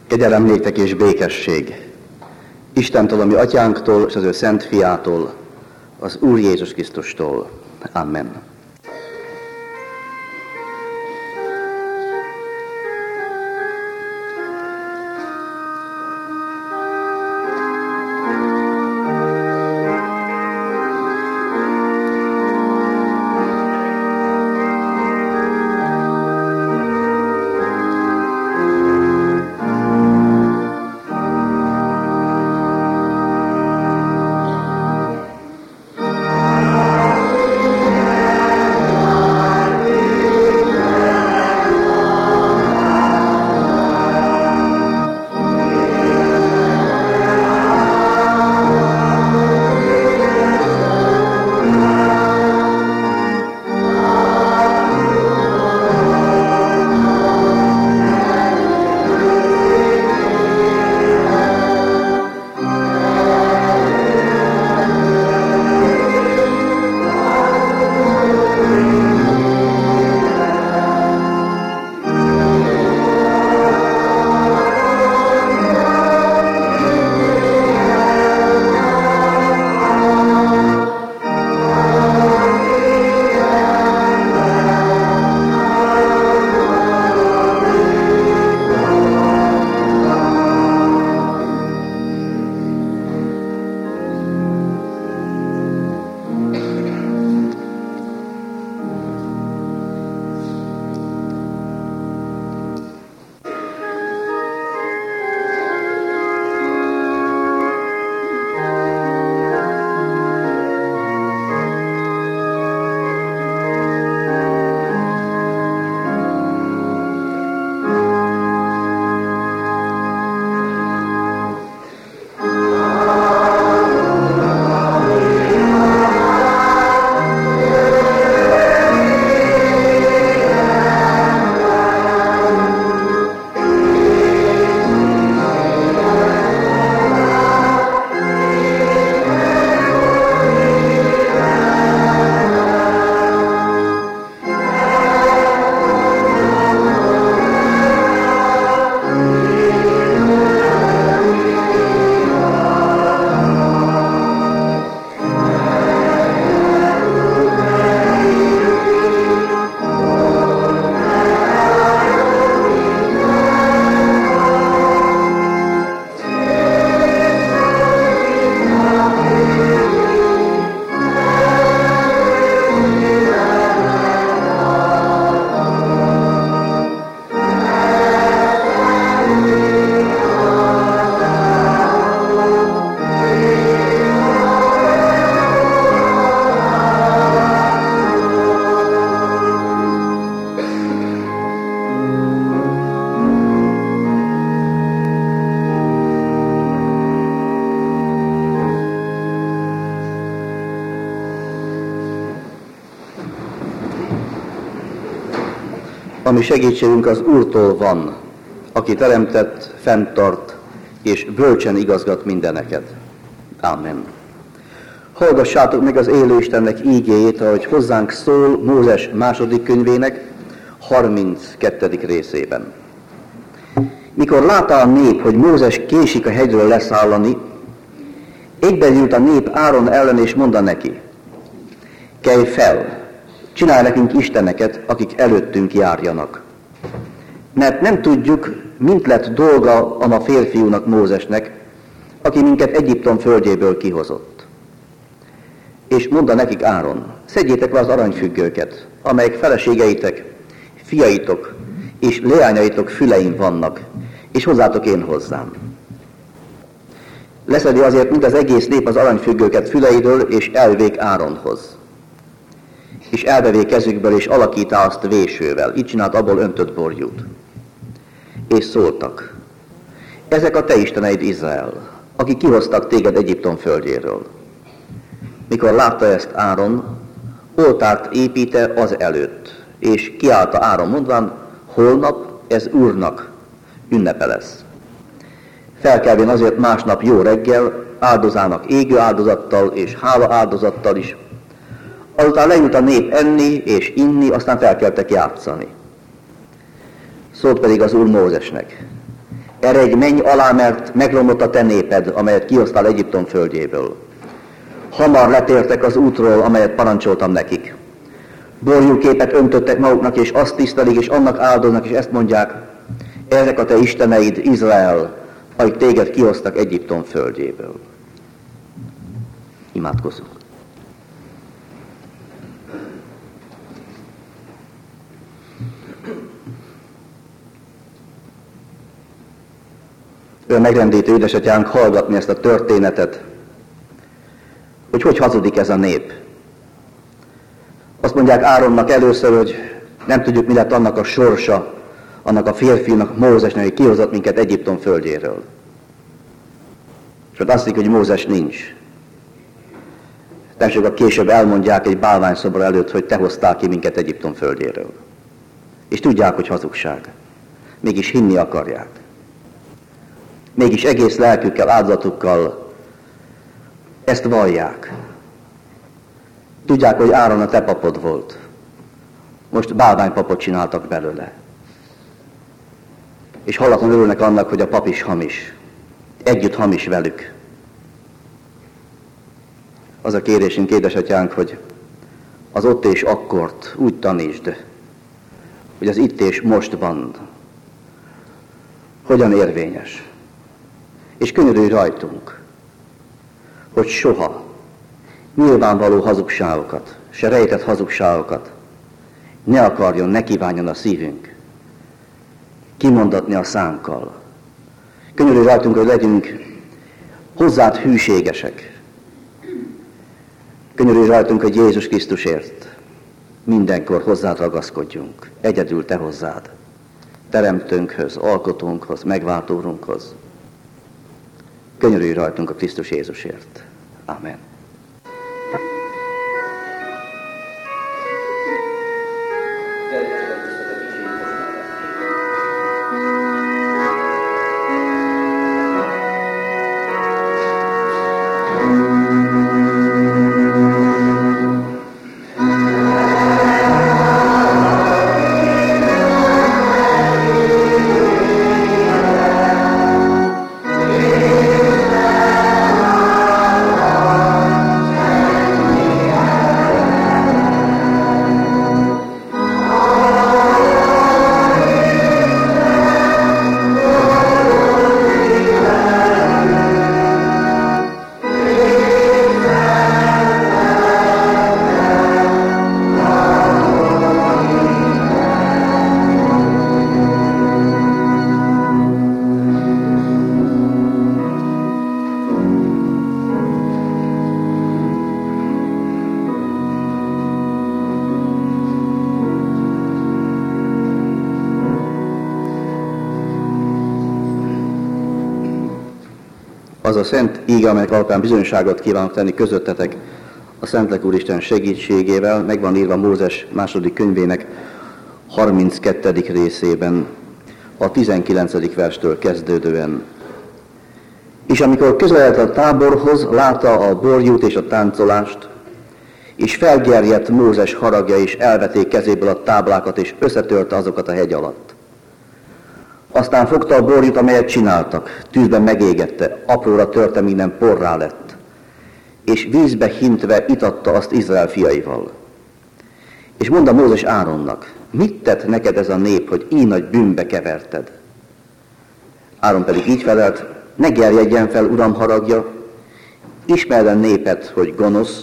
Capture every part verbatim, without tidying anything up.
Kegyelem néktek és békesség Istentől, a mi atyánktól, és az ő szent fiától, az Úr Jézus Krisztustól. Amen. Ami segítségünk az Úrtól van, aki teremtett, fenntart és bölcsen igazgat mindeneket. Amen. Hallgassátok meg az élő Istennek ígéjét, ahogy hozzánk szól Mózes második könyvének harminckettedik részében. Mikor látta a nép, hogy Mózes késik a hegyről leszállani, égben a nép Áron ellen és mondta neki: kelj fel, csinálj nekünk isteneket, akik előttünk járjanak. Mert nem tudjuk, mint lett dolga a ma férfiúnak, Mózesnek, aki minket Egyiptom földjéből kihozott. És mondta nekik Áron: szedjétek le az aranyfüggőket, amelyek feleségeitek, fiaitok és leányaitok fülein vannak, és hozzátok én hozzám. Leszedi azért mind az egész nép az aranyfüggőket füleidől, és elvék Áronhoz. És elvevé kezükből, és alakítá azt vésővel. Így csinált abból öntött borjút. És szóltak: ezek a te isteneid, Izrael, akik kihoztak téged Egyiptom földjéről. Mikor látta ezt Áron, oltárt építe az előtt, és kiállta Áron mondván: holnap ez Úrnak ünnepe lesz. Felkelvén azért másnap jó reggel, áldozának égő áldozattal és hála áldozattal is. Azután leült a nép enni és inni, aztán felkeltek játszani. Szólt pedig az Úr Mózesnek: Eredj, menj alá, mert megromlott a te néped, amelyet kihoztál Egyiptom földjéből. Hamar letértek az útról, amelyet parancsoltam nekik. Borjúképet öntöttek maguknak, és azt tisztelik, és annak áldoznak, és ezt mondják, ezek a te isteneid, Izrael, akik téged kihoztak Egyiptom földjéből. Imádkozzunk. Ő megrendítő édesatyánk, hallgatni ezt a történetet, hogy hogy hazudik ez a nép. Azt mondják Áronnak először, hogy nem tudjuk, mi lett annak a sorsa, annak a férfinak, Mózesnek, hogy kihozott minket Egyiptom földjéről. És ott azt mondjuk, hogy Mózes nincs. Nem sokkal később elmondják egy bálványszobor előtt, hogy te hoztál ki minket Egyiptom földjéről. És tudják, hogy hazugság. Mégis hinni akarják. Mégis egész lelkükkel, áldozatukkal ezt vallják. Tudják, hogy Áron a te papod volt. Most bálványpapot csináltak belőle. És hallatlan örülnek annak, hogy a pap is hamis. Együtt hamis velük. Az a kérésünk, édesatyánk, hogy az ott és akkort úgy tanítsd, hogy az itt és mostban hogyan érvényes. És könyörülj rajtunk, hogy soha nyilvánvaló hazugságokat, se rejtett hazugságokat ne akarjon, ne kívánjon a szívünk kimondatni a szánkkal. Könyörülj rajtunk, hogy legyünk hozzád hűségesek. Könyörülj rajtunk, hogy Jézus Krisztusért mindenkor hozzád ragaszkodjunk, egyedül te hozzád, teremtőnkhöz, alkotónkhoz, megváltórunkhoz. Könyörülj rajtunk a Krisztus Jézusért. Amen. Az a szent íge, amelyek alapján bizonyságot kívánok tenni közöttetek a Szentlélek Úristen segítségével, meg van írva Mózes második könyvének harminckettedik részében, a tizenkilencedik verstől kezdődően. És amikor közeledett a táborhoz, látta a borjút és a táncolást, és felgerjedt Mózes haragja, és elvették kezéből a táblákat, és összetörte azokat a hegy alatt. Aztán fogta a borjút, amelyet csináltak, tűzben megégette, apróra törte, minden porrá lett, és vízbe hintve itatta azt Izrael fiaival. És mondta Mózes Áronnak, mit tett neked ez a nép, hogy így nagy bűnbe keverted? Áron pedig így felelt, ne gerjedjen fel, uram, haragja, ismerd a népet, hogy gonosz.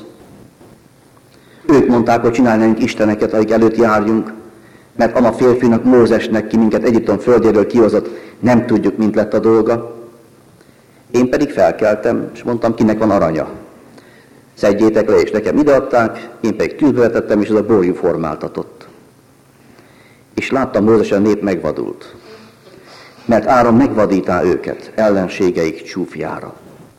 Ők mondták, hogy csinálj nekünk isteneket, akik előtt járjunk, mert ama férfinak, Mózesnek, ki minket Egyiptom földjéről kihozott, nem tudjuk, mint lett a dolga. Én pedig felkeltem, és mondtam, kinek van aranya. Szedjétek le, és nekem ideadták, én pedig tűzbe vetettem, és az a borjú formáltatott. És láttam, Mózes, a nép megvadult, mert Áron megvadítá őket ellenségeik csúfjára.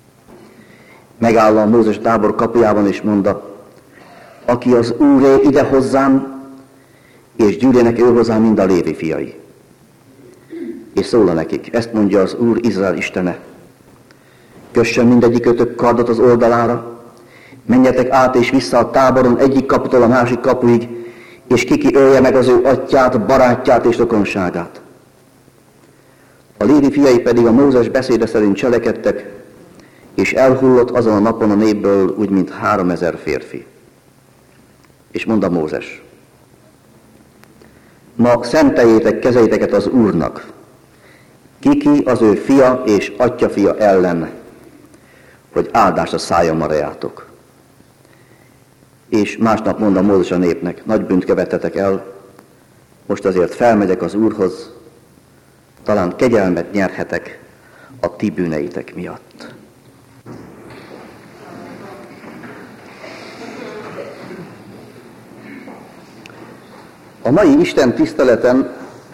Megáll a Mózes tábor kapujában, és mondta, aki az Úré, ide hozzám, és gyűljenek ő hozzá mind a Lévi fiai. És szól nekik, ezt mondja az Úr, Izrael istene. Kössön mindegyikötök kardot az oldalára, menjetek át és vissza a táboron egyik kaputól a másik kapuig, és kiki ölje meg az ő atyát, barátját és rokonságát. A Lévi fiai pedig a Mózes beszéde szerint cselekedtek, és elhullott azon a napon a népből úgy, mint háromezer férfi. És mondta Mózes, ma szenteljétek kezeiteket az Úrnak, kiki az ő fia és atyafia ellen, hogy áldásra szálljon maradjátok. És másnap mondta Mózes a népnek, nagy bűnt követtetek el, most azért felmegyek az Úrhoz, talán kegyelmet nyerhetek a ti bűneitek miatt. A mai Isten tiszteleten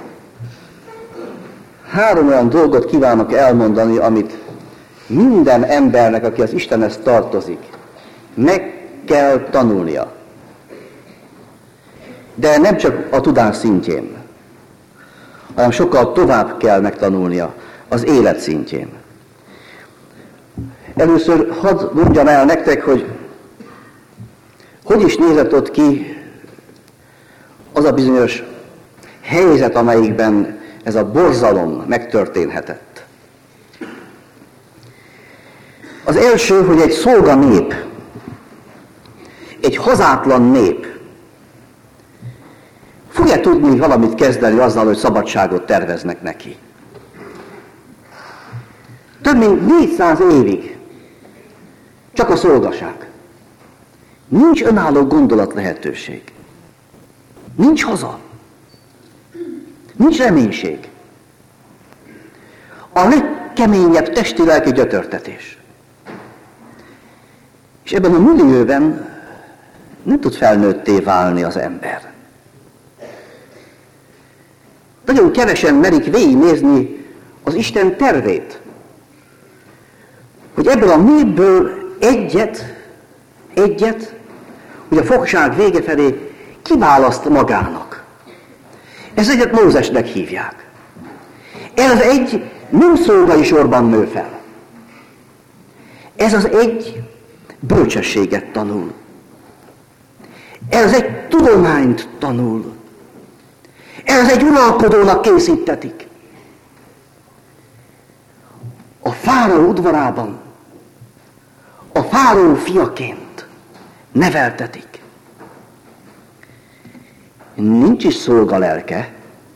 három olyan dolgot kívánok elmondani, amit minden embernek, aki az Istenhez tartozik, meg kell tanulnia. De nem csak a tudás szintjén, hanem sokkal tovább kell megtanulnia az élet szintjén. Először hadd mondjam el nektek, hogy hogy is nézett ott ki az a bizonyos helyzet, amelyikben ez a borzalom megtörténhetett. Az első, hogy egy szolga nép, egy hazátlan nép fogja tudni valamit kezdeni azzal, hogy szabadságot terveznek neki. Több mint négyszáz évig csak a szolgaság. Nincs önálló gondolat lehetőség. Nincs haza. Nincs reménység. A legkeményebb testi-lelki gyötörtetés. És ebben a millióben nem tud felnőtté válni az ember. Nagyon kevesen merik végignézni az Isten tervét, hogy ebből a népből egyet, egyet, hogy a fogság vége felé kiválaszt magának. Ez egyet Mózesnek hívják. Ez az egy nem szolgai sorban nő fel. Ez az egy bölcsességet tanul. Ez az egy tudományt tanul. Ez az egy uralkodónak készítetik. A fáraó udvarában a fáraó fiaként neveltetik. Nincs is szolgalelke,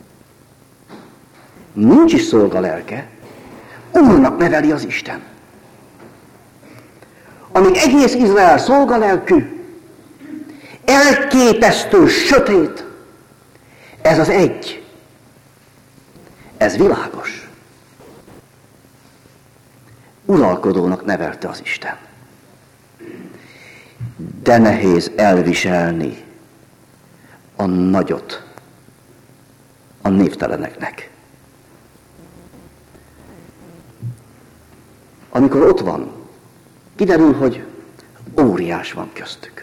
nincs is szolgalelke, Úrnak neveli az Isten. Amíg egész Izrael szolgalelkű, elképesztő, sötét, ez az egy, ez világos. Uralkodónak nevelte az Isten. De nehéz elviselni a nagyot a névteleneknek. Amikor ott van, kiderül, hogy óriás van köztük.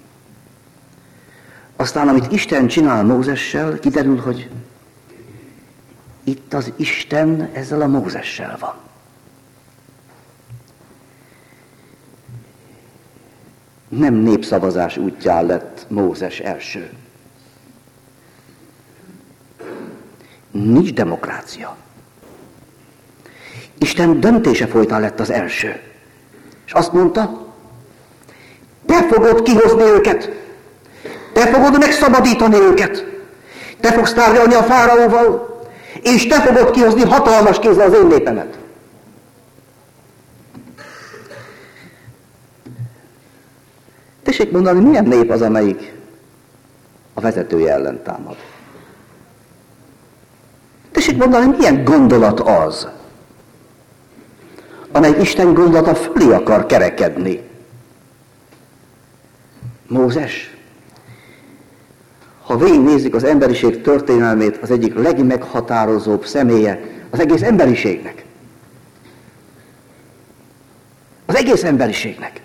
Aztán, amit Isten csinál Mózessel, kiderül, hogy itt az Isten ezzel a Mózessel van. Nem népszavazás útján lett Mózes első. Nincs demokrácia. Isten döntése folytán lett az első. És azt mondta, te fogod kihozni őket, te fogod megszabadítani őket, te fogsz tárgyalni a fáraóval, és te fogod kihozni hatalmas kézzel az én népemet. Tessék mondani, milyen nép az, amelyik a vezetője ellen támad? Tessék mondani, milyen gondolat az, amely Isten gondolata fölé akar kerekedni? Mózes, ha végignézzük az emberiség történelmét, az egyik legmeghatározóbb személye az egész emberiségnek. Az egész emberiségnek.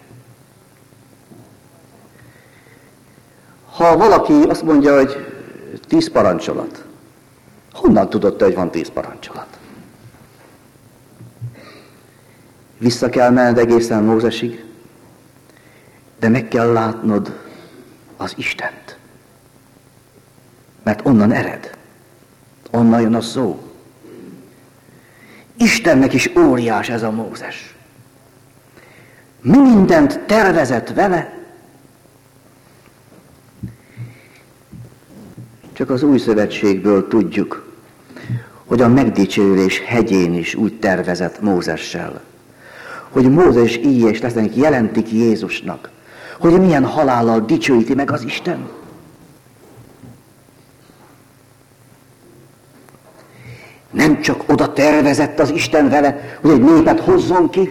Ha valaki azt mondja, hogy tíz parancsolat, honnan tudod te, hogy van tíz parancsolat? Vissza kell menned egészen Mózesig, de meg kell látnod az Istent. Mert onnan ered. Onnan jön a szó. Istennek is óriás ez a Mózes. Mi mindent tervezett vele, csak az új szövetségből tudjuk, hogy a megdicsőülés hegyén is úgy tervezett Mózessel, hogy Mózes így és lesznek jelentik Jézusnak, hogy milyen halállal dicsőíti meg az Isten. Nem csak oda tervezett az Isten vele, hogy egy népet hozzon ki.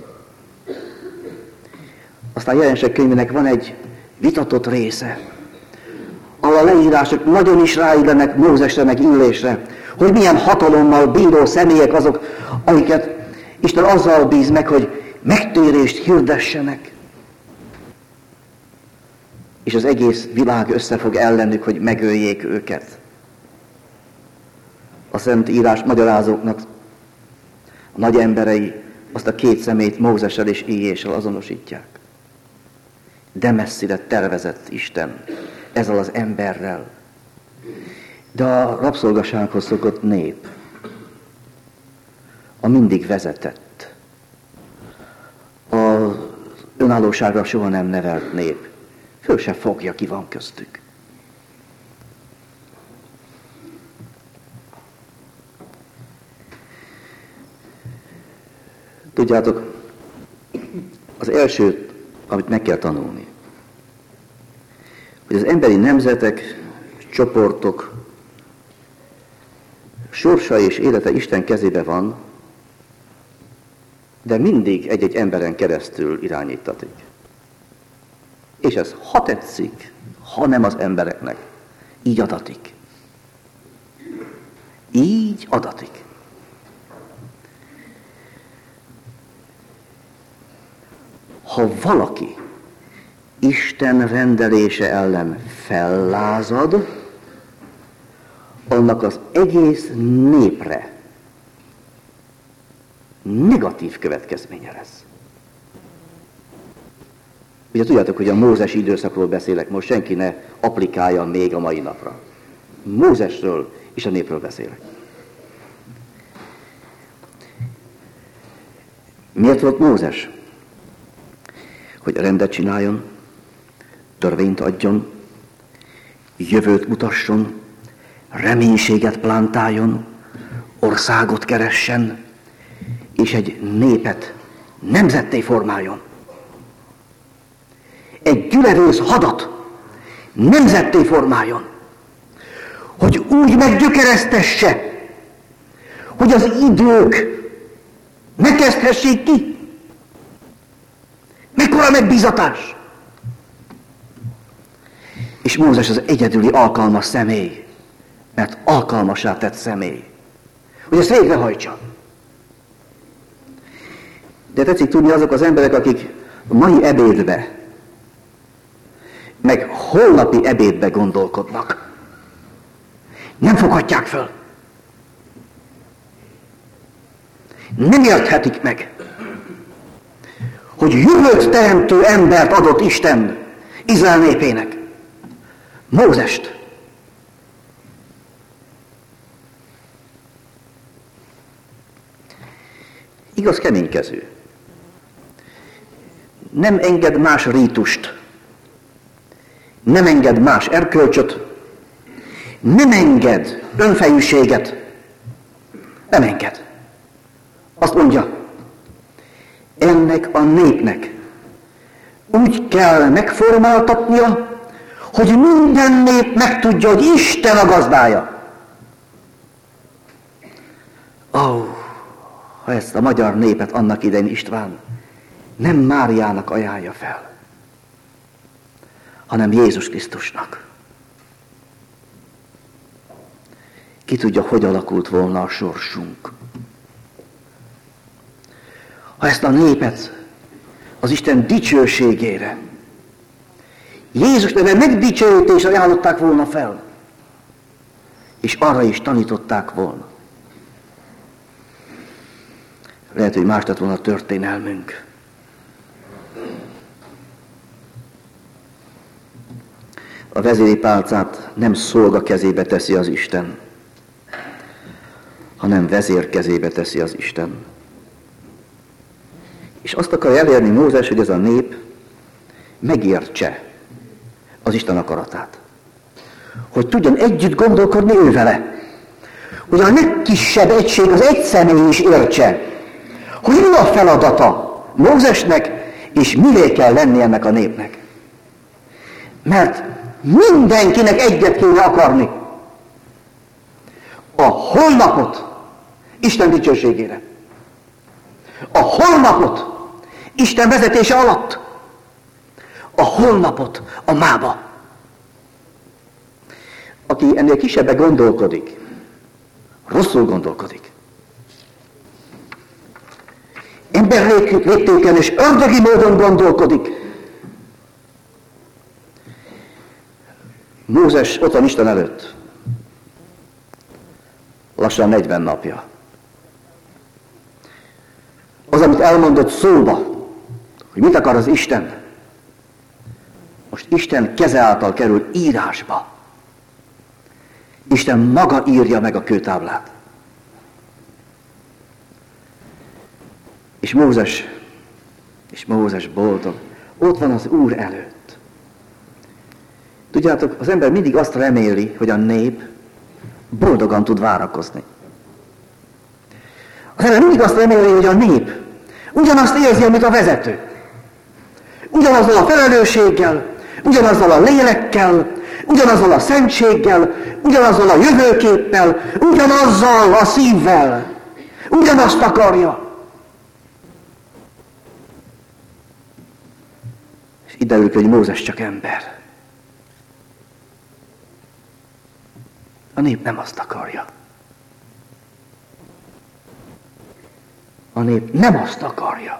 Aztán Jelenések könyvének van egy vitatott része, ahol a leírások nagyon is ráillenek Mózesre meg Illésre, hogy milyen hatalommal bíró személyek azok, akiket Isten azzal bíz meg, hogy megtérést hirdessenek. És az egész világ összefog ellenük, hogy megöljék őket. A Szent Írás magyarázóknak a nagy emberei azt a két személyt Mózessel és Illéssel azonosítják. De messzire tervezett Isten ezzel az emberrel. De a rabszolgasághoz szokott nép, a mindig vezetett, az önállóságra soha nem nevelt nép, föl se fogja, ki van köztük. Tudjátok, az első, amit meg kell tanulni, hogy az emberi nemzetek, csoportok sorsa és élete Isten kezébe van, de mindig egy-egy emberen keresztül irányítatik. És ez ha tetszik, ha nem az embereknek, így adatik. Így adatik. Ha valaki Isten rendelése ellen fellázad, annak az egész népre negatív következménye lesz. Ugye tudjátok, hogy a mózesi időszakról beszélek, most senki ne applikálja még a mai napra. Mózesről és a népről beszélek. Miért volt Mózes? Hogy rendet csináljon, törvényt adjon, jövőt mutasson, reménységet plántáljon, országot keressen, és egy népet nemzetté formáljon. Egy gyülevész hadat nemzetté formáljon. Hogy úgy meggyökeresztesse, hogy az idők ne kezdhessék ki. Mekkora megbízatás! És Mózes az egyedüli alkalmas személy, mert alkalmassá tett személy, hogy ezt végrehajtsa. De tetszik tudni, azok az emberek, akik mai ebédbe, meg holnapi ebédbe gondolkodnak, nem foghatják föl. Nem érthetik meg, hogy jövőt teremtő embert adott Isten Izrael népének. Mózest. Igaz, keménykező. Nem enged más rítust, nem enged más erkölcsöt, nem enged önfejűséget, nem enged. Azt mondja, ennek a népnek úgy kell megformáltatnia, hogy minden nép megtudja, hogy Isten a gazdája. Ó, oh, ha ezt a magyar népet annak idején István nem Máriának ajánlja fel, hanem Jézus Krisztusnak. Ki tudja, hogy alakult volna a sorsunk. Ha ezt a népet az Isten dicsőségére, Jézus neve megdicsőítésre ajánlották volna fel, és arra is tanították volna. Lehet, hogy más lett volna a történelmünk. A vezéri pálcát nem szolga kezébe teszi az Isten, hanem vezér kezébe teszi az Isten. És azt akarja elérni Mózes, hogy ez a nép megértse az Isten akaratát. Hogy tudjon együtt gondolkodni ő vele. Hogy a legkisebb egység, az egy személy is értse, hogy mi a feladata Mózesnek, és mivé kell lenni ennek a népnek. Mert mindenkinek egyet kéne akarni. A holnapot Isten dicsőségére. A holnapot Isten vezetése alatt. A holnapot a mába. Aki ennél kisebbre gondolkodik, rosszul gondolkodik. Emberléptéken és ördögi módon gondolkodik. Mózes ott van Isten előtt. Lassan negyven napja. Az, amit elmondott szóba, hogy mit akar az Isten, most Isten keze által kerül írásba. Isten maga írja meg a kőtáblát. És Mózes, és Mózes boldog, ott van az Úr előtt. Tudjátok, az ember mindig azt reméli, hogy a nép boldogan tud várakozni. Az ember mindig azt reméli, hogy a nép ugyanazt érzi, amit a vezető. Ugyanazzal a felelősséggel, ugyanazzal a lélekkel, ugyanazzal a szentséggel, ugyanazzal a jövőképpel, ugyanazzal a szívvel. Ugyanazt akarja. És ide derül ki, hogy Mózes csak ember. A nép nem azt akarja. A nép nem azt akarja.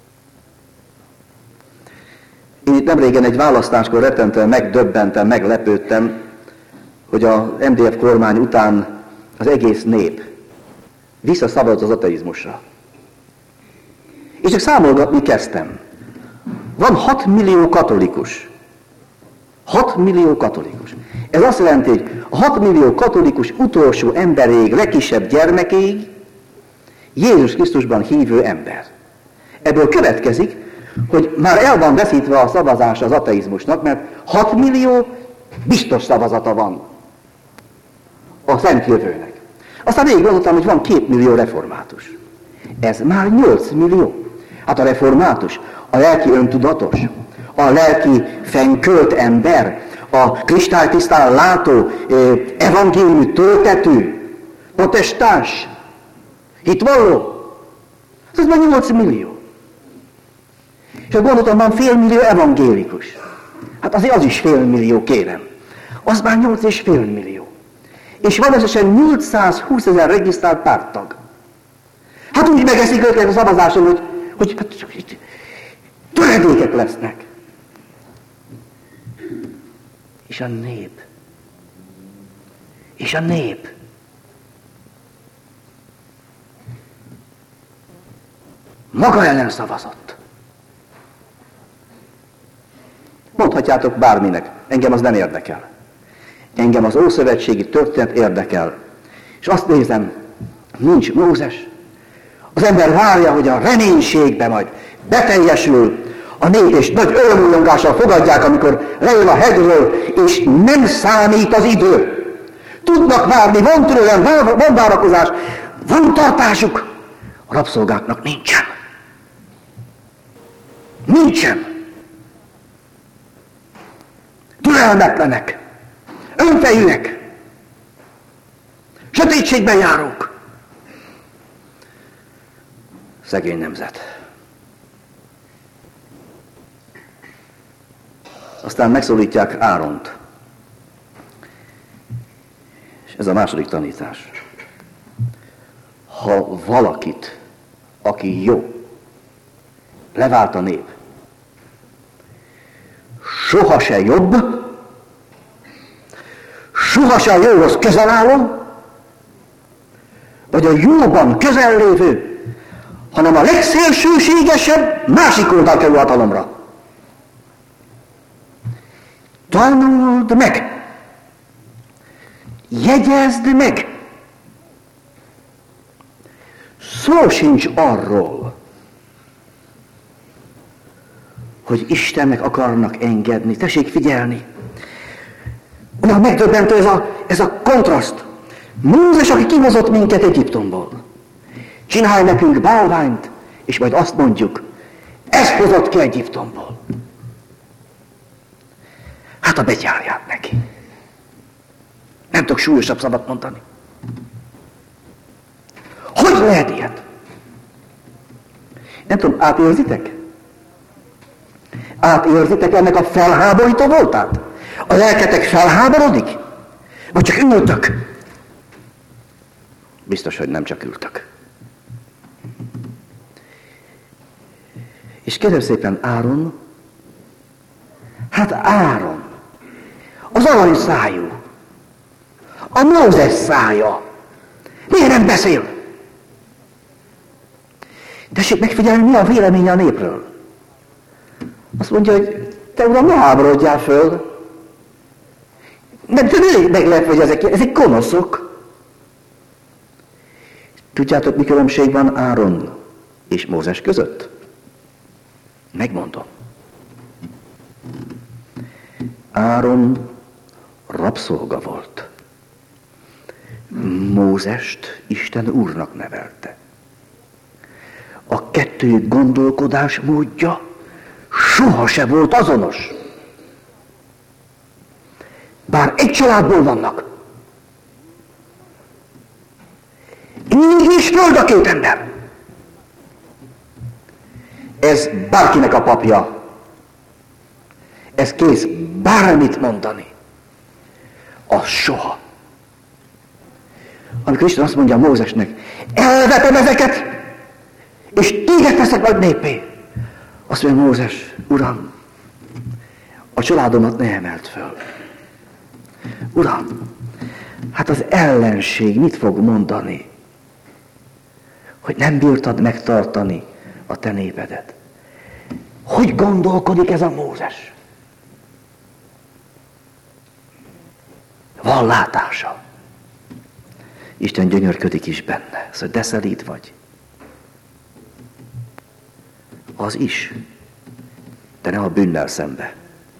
Én itt nemrégen egy választáskor rettentően megdöbbentem, meglepődtem, hogy a em dé ef kormány után az egész nép visszaszavazott az ateizmusra. És csak számolgatni kezdtem. Van hat millió katolikus. hat millió katolikus. Ez azt jelenti, hogy a hat millió katolikus utolsó emberéig, legkisebb gyermekéig Jézus Krisztusban hívő ember. Ebből következik, hogy már el van veszítve a szavazás az ateizmusnak, mert hat millió biztos szavazata van a Szent Jövőnek. Aztán végig gondoltam, hogy van két millió református. Ez már nyolc millió. Hát a református, a lelki öntudatos, a lelki fennkölt ember, a kristálytisztán látó, evangéliumi töltető, protestáns, hitvalló. Ez már nyolc millió. És akkor gondoltam, van fél millió evangélikus. Hát azért az is fél millió, kérem. Az már nyolc és fél millió. És van összesen nyolcszázhúsz ezer regisztrált párttag. Hát úgy megeszik őket a szavazáson, hogy, hogy hát, töredékek lesznek. És a nép. És a nép. Maga ellen szavazott. Mondhatjátok bárminek, engem az nem érdekel. Engem az ószövetségi történet érdekel. És azt nézem, nincs Mózes. Az ember várja, hogy a reménységbe majd beteljesül a nép, és nagy örömújongással fogadják, amikor lejön a hegyről, és nem számít az idő. Tudnak várni, van türelem, van várakozás, van tartásuk. A rabszolgáknak nincsen. Nincsen. Türelmetlenek, önfejűek, sötétségben járók. Szegény nemzet. Aztán megszólítják Áront. És ez a második tanítás. Ha valakit, aki jó, levált a nép, soha se jobb, soha se a jóhoz közel álló, vagy a jóban közel lévő, hanem a legszélsőségesebb másik oldal kerül hatalomra. Tanuld meg! Jegyezd meg! szó sincs arról, hogy Istennek akarnak engedni. Tessék figyelni! Olyan megdöbbentő ez a, ez a kontraszt. Mózes, aki kihozott minket Egyiptomból. Csinálj nekünk bálványt, és majd azt mondjuk, ezt hozott ki Egyiptomból. Hát a betyárját neki. Nem tudok súlyosabb szabad mondani. Hogy lehet ilyet? Nem tudom, átérzitek? Átérzitek ennek a felháborító voltát? A lelketek felháborodik? Vagy csak ültök? Biztos, hogy nem csak ültök. És kérem szépen Áron, hát Áron, az aranyszájú, a Mózes szája, miért nem beszél? Tessék megfigyelni, mi a véleménye a népről. Azt mondja, hogy te uram, ne háborodjál föl. Nem tudom, meglep, hogy ezek, ezek gonoszok. Tudjátok, mi különbség van Áron és Mózes között? Megmondom. Áron rabszolga volt. Mózest Isten úrnak nevelte. A kettő gondolkodás módja soha se volt azonos. Bár egy családból vannak. Így is föld a két ember. Ez bárkinek a papja. Ez kész bármit mondani. Az soha. Amikor Isten azt mondja Mózesnek, elvetem ezeket, és téged teszek majd népé. Azt mondja Mózes, Uram, a családomat ne emelt föl. Uram, hát az ellenség mit fog mondani? Hogy nem bírtad megtartani a te népedet. Hogy gondolkodik ez a Mózes? Van látása. Isten gyönyörködik is benne. Szóval de szelíd vagy. Az is. De nem a bűnnel szembe.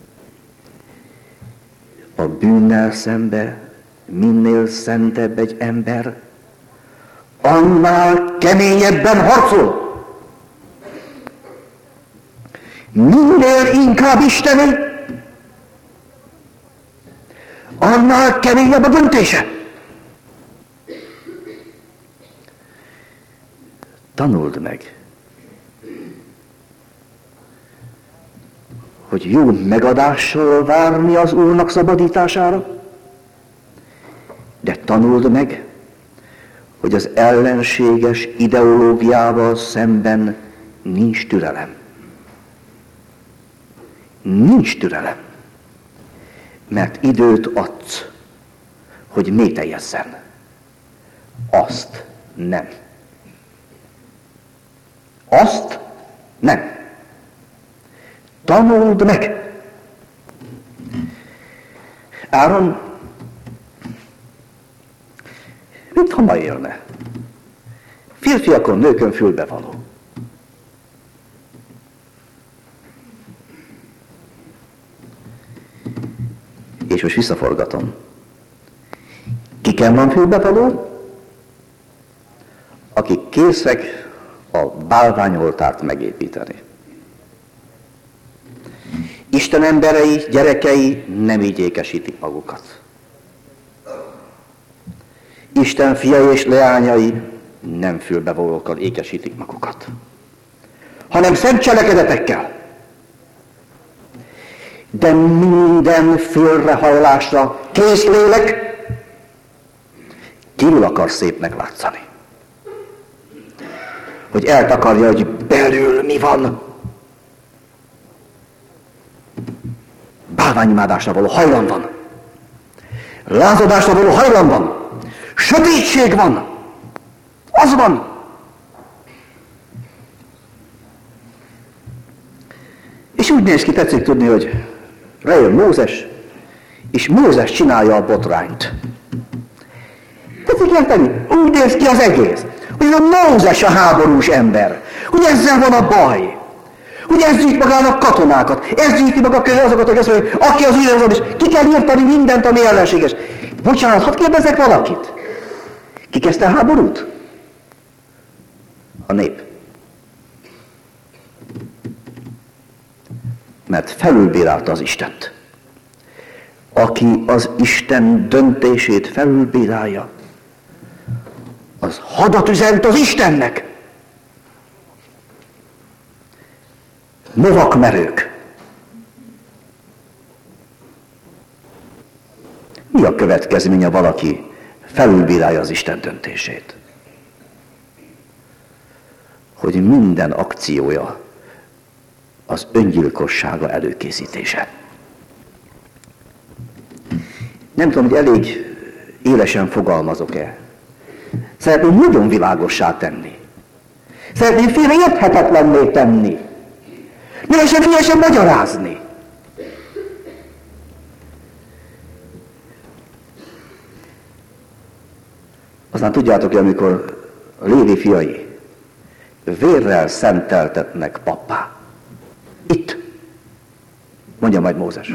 A bűnnel szembe minél szentebb egy ember, annál keményebben harcol. Minél inkább isteni, annál keményebb a döntése. Tanuld meg, hogy jó megadással várni az Úrnak szabadítására, de tanuld meg, hogy az ellenséges ideológiával szemben nincs türelem. Nincs türelem, mert időt adsz, hogy mételjezzen. Azt nem. Azt nem. Tanuld meg! Áron, mintha ma élne. Férfiakon, nőkön fülbevaló. És most visszaforgatom. Kiken van fülbevaló? Akik készek a bálványoltárt megépíteni. Isten emberei, gyerekei nem így ékesítik magukat. Isten fiai és leányai nem fülbevalókkal ékesítik magukat, hanem szent cselekedetekkel. De minden félrehajlásra kész lélek kívül akar szépnek látszani. Hogy eltakarja, hogy belül mi van. Bálványimádásra való hajlam van. Lázadásra való hajlam van. Sötétség van. Az van. És úgy néz ki, tetszik tudni, hogy rejön Mózes, és Mózes csinálja a botrányt. Tetszik érteni? Úgy néz ki az egész, hogy a Mózes a háborús ember, hogy ezzel van a baj. Hogy ez gyűjt magának katonákat, ez gyűjti maga közül azokat, hogy azt mondja, aki az ügyelezem, és ki kell írtani mindent, ami ellenséges. Bocsánat, hadd kérdezzek valakit. Ki kezdte a háborút? A nép. Mert felülbírálta az Istent. Aki az Isten döntését felülbírálja, az hadat üzent az Istennek. Lovakmerők. Mi a következménye, valaki felülbírálja az Isten döntését? Hogy minden akciója az öngyilkossága előkészítése. Nem tudom, hogy elég élesen fogalmazok-e. Szeretném nagyon világossá tenni. Szeretném félreérthetetlenné tenni. Ne lehessen félesen magyarázni. Aztán tudjátok, hogy amikor a Lévi fiai vérrel szenteltetnek pappá. Itt, mondja majd Mózes,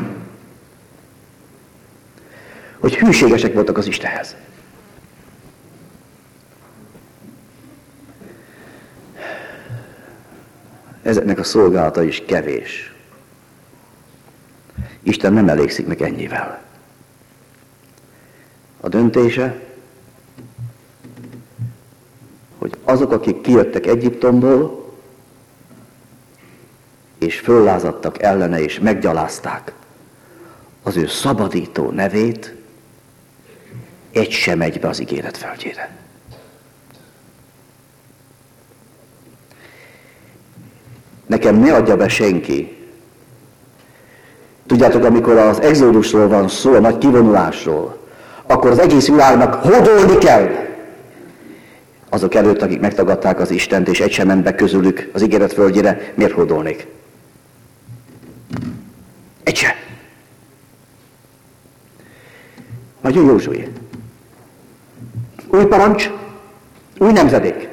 hogy hűségesek voltak az Istenhez. Ezeknek a szolgálata is kevés. Isten nem elégszik meg ennyivel. A döntése, hogy azok, akik kijöttek Egyiptomból, és föllázadtak ellene, és meggyalázták az ő szabadító nevét, egy sem megy be az ígéret földjére. Nekem ne adja be senki. Tudjátok, amikor az exodusról van szó, a nagy kivonulásról, akkor az egész világnak hódolni kell. Azok előtt, akik megtagadták az Istent, és egy sem ment be közülük az ígéret földjére, miért hódolnék? Egy se. Majd jön Józsué. Új parancs, új nemzedék.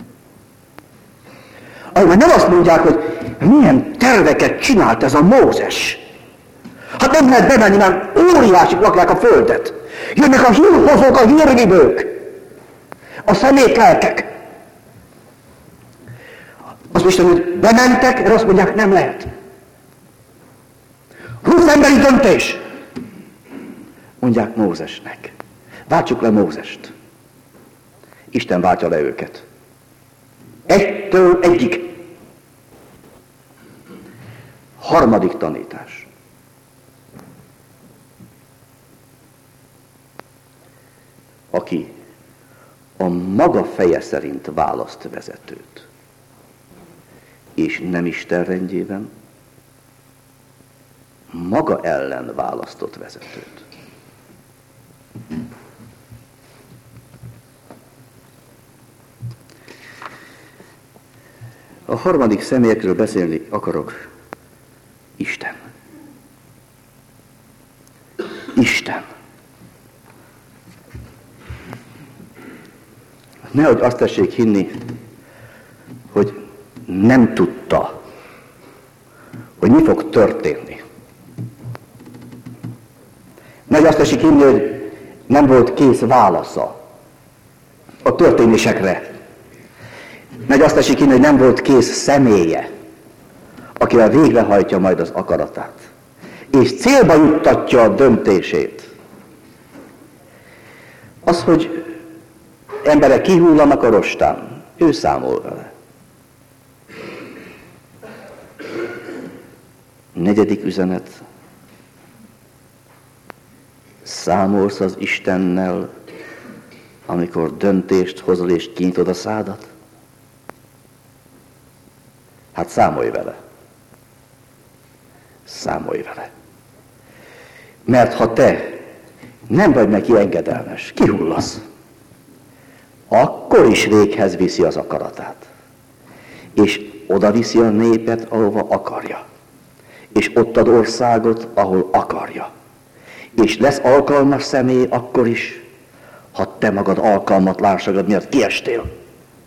Majd nem azt mondják, hogy milyen terveket csinált ez a Mózes. Hát nem lehet bemenni, mert óriásik lakják a földet. Jönnek a hírhozók, a hírvivők, a szemétlelkek. Azt mondja, hogy bementek, és azt mondják, nem lehet. Rossz emberi döntés. Mondják Mózesnek. Váltsuk le Mózest. Isten váltja le őket. Egytől egyig. Harmadik tanítás. Aki a maga feje szerint választ vezetőt, és nem Isten rendjében, maga ellen választott vezetőt. A harmadik személyekről beszélni akarok. Isten. Isten. Nehogy azt tessék hinni, hogy nem tudta, hogy mi fog történni. Nehogy azt tessék hinni, hogy nem volt kész válasza a történésekre. Nehogy azt tessék hinni, hogy nem volt kész személye, akivel végrehajtja majd az akaratát, és célba juttatja a döntését. Az, hogy emberek kihullanak a rostán, ő számol vele. Negyedik üzenet. Számolsz az Istennel, amikor döntést hozol és kinyitod a szádat? Hát számolj vele. Számolj vele. Mert ha te nem vagy neki engedelmes, kihullasz, akkor is véghez viszi az akaratát. És oda viszi a népet, ahova akarja. És ott ad országot, ahol akarja. És lesz alkalmas személy akkor is, ha te magad alkalmatlanságod miatt kiestél.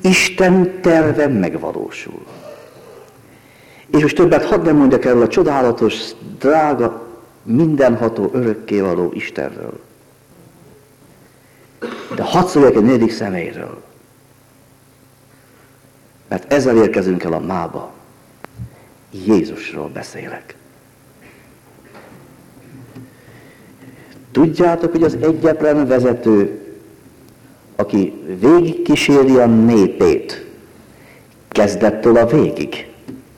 Isten terve megvalósul. És most többet hadd nem mondjak erről a csodálatos, drága, mindenható, örökkévaló Istenről. De hadd szóljak egy negyedik személyről. Mert ezzel érkezünk el a mába. Jézusról beszélek. Tudjátok, hogy az egyetlen vezető, aki végigkíséri a népét, kezdettől a végig.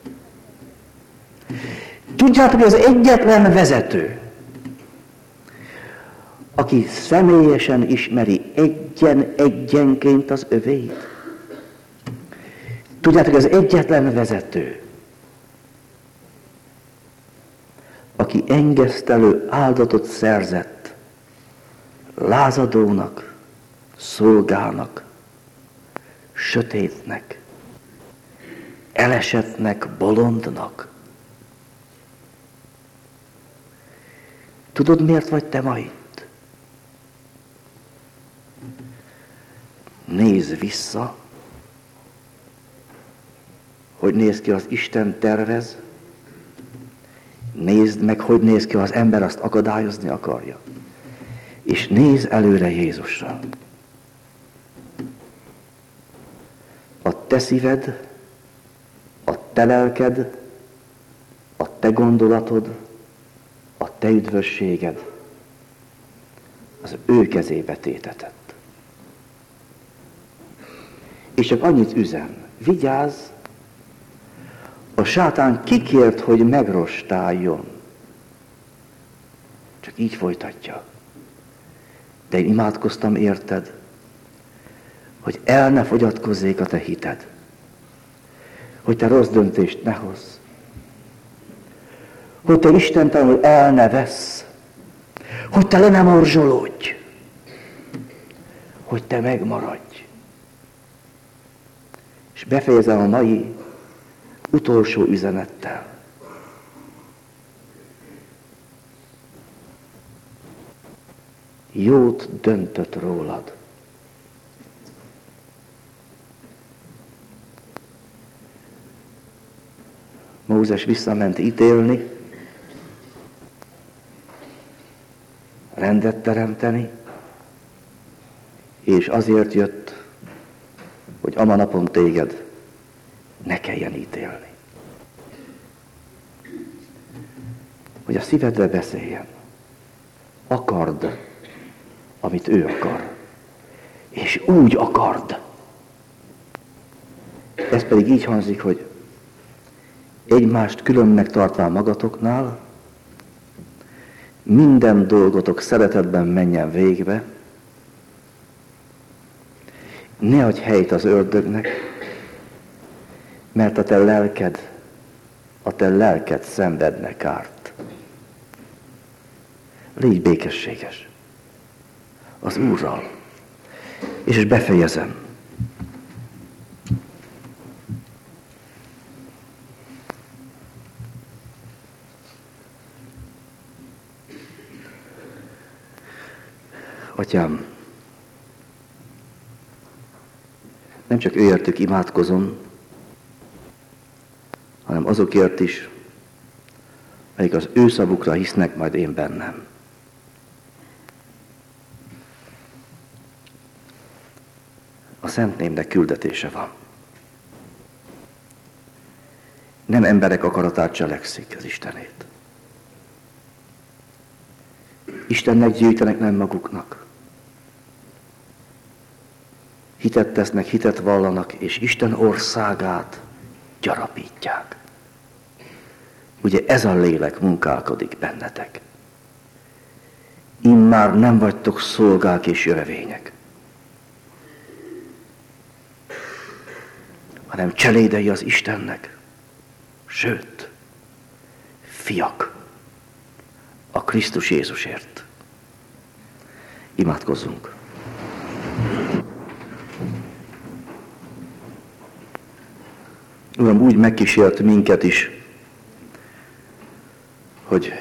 Tudjátok, hogy az egyetlen vezető, aki személyesen ismeri egyen-egyenként az övéit. Tudjátok, hogy az egyetlen vezető, aki engesztelő áldatot szerzett lázadónak, szolgának, sötétnek, elesettnek, bolondnak. Tudod, miért vagy te ma itt? Nézz vissza, hogy néz ki az Isten tervez, nézd meg, hogy néz ki, ha az ember azt akadályozni akarja. És nézz előre Jézusra. A te szíved, a te lelked, a te gondolatod, a te üdvösséged az ő kezébe tétetett. És csak annyit üzen, vigyázz, a sátán kikért, hogy megrostáljon. Csak így folytatja. De én imádkoztam érted, hogy el ne fogyatkozzék a te hited. Hogy te rossz döntést ne hozz. Hogy te istentelenül el ne vessz. Hogy te le ne morzsolódj. Hogy te megmaradj. És befejezem a mai utolsó üzenettel. Jót döntött rólad. Mózes visszament ítélni, rendet teremteni, és azért jött, hogy ama napon téged ne kelljen ítélni. Hogy a szívedbe beszéljen. Akard, amit ő akar. És úgy akard. Ez pedig így hangzik, hogy egymást különnek tartván magatoknál, minden dolgotok szeretetben menjen végbe, ne adj helyt az ördögnek, mert a te lelked, a te lelked szenvedne kárt. Légy békességes az Úrral. És befejezem. Atyám, nem csak őértük imádkozom, hanem azokért is, akik az ő szavukra hisznek majd én bennem. A Szent Némnek küldetése van. Nem emberek akaratát cselekszik az Istenét. Istennek gyűjtenek, nem maguknak. Hitet tesznek, hitet vallanak, és Isten országát gyarapítják. Ugye ez a lélek munkálkodik bennetek. Immár nem vagytok szolgák és jövevények, hanem cselédei az Istennek. Sőt, fiak a Krisztus Jézusért. Imádkozzunk. Uram, úgy megkísért minket is, hogy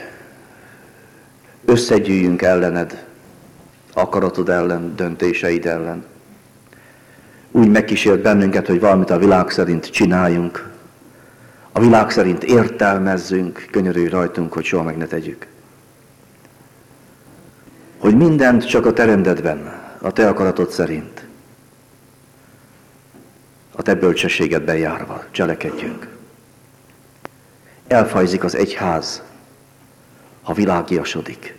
összegyűjjünk ellened, akaratod ellen, döntéseid ellen. úgy megkísért bennünket, hogy valamit a világ szerint csináljunk, a világ szerint értelmezzünk, könyörülj rajtunk, hogy soha meg ne tegyük. Hogy mindent csak a te rendedben, a te akaratod szerint, a te bölcsességedben járva cselekedjünk. Elfajzik az egyház, ha világiasodik,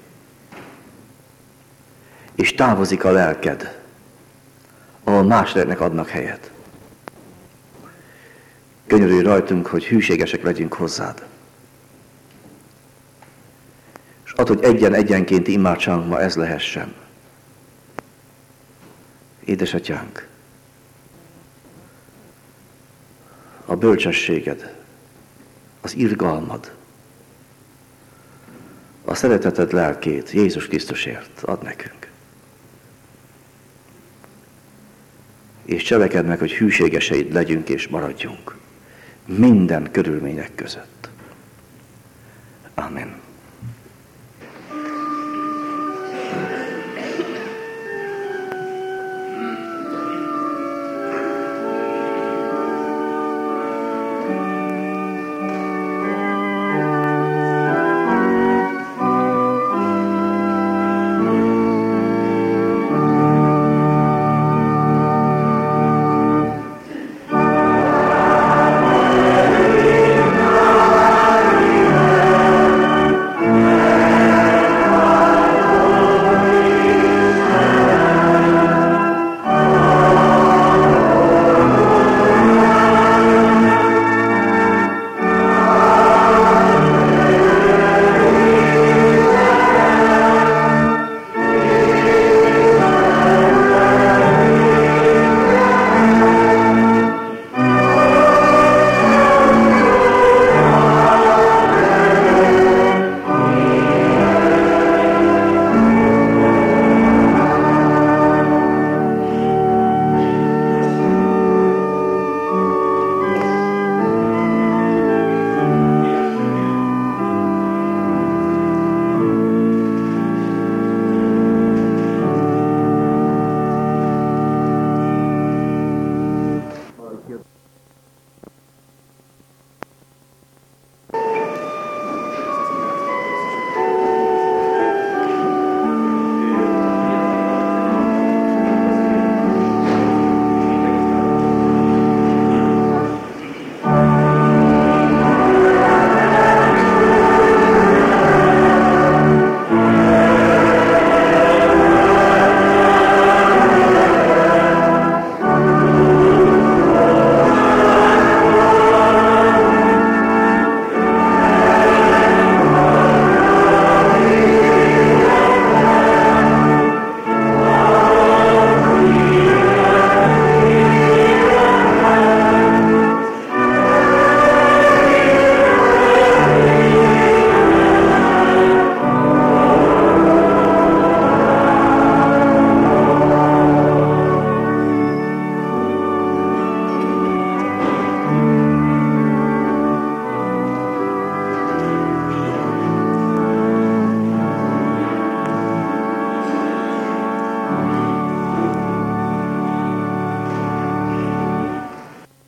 és távozik a lelked, ahol más léleknek adnak helyet. Könyörülj rajtunk, hogy hűségesek legyünk hozzád. És add, hogy egyen-egyenkénti imádságunk ma ez lehessen. Édesatyánk, a bölcsességed, az irgalmad, a szereteted lelkét Jézus Krisztusért ad nekünk. És cselekedj meg, hogy hűségeseid legyünk és maradjunk minden körülmények között. Amen.